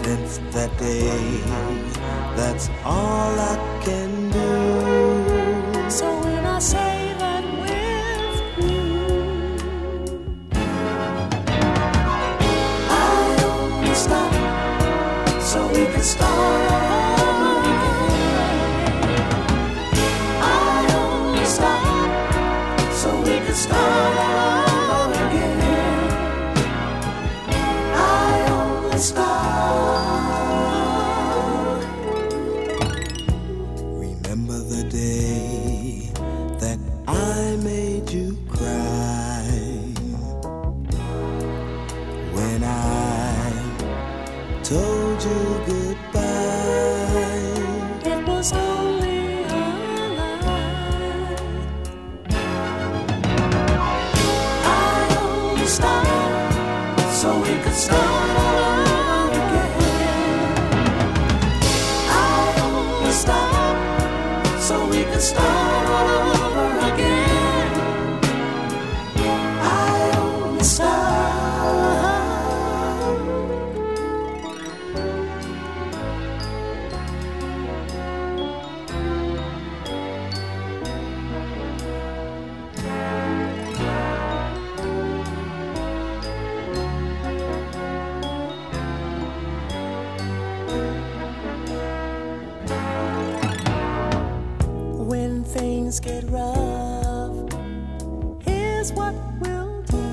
Since that day, that's all I can do. So when I say that we're through, I only stop so we can start all again. I only stop so we can start all again. I only stop. Remember the day that I made you cry, when I told you goodbye. It was only a lie. I only stopped so we could start all again. I only stopped so we could start all over again. I only stopped. When things get rough, here's what we'll do.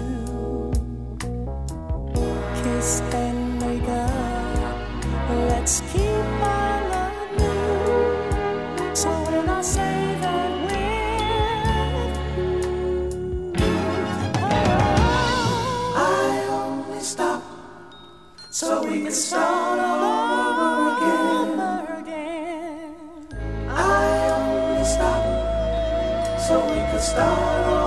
Kiss and make up. Let's keep our love new. So when I say that we're through, I only stop so we can start all over again. I only stop so we can start all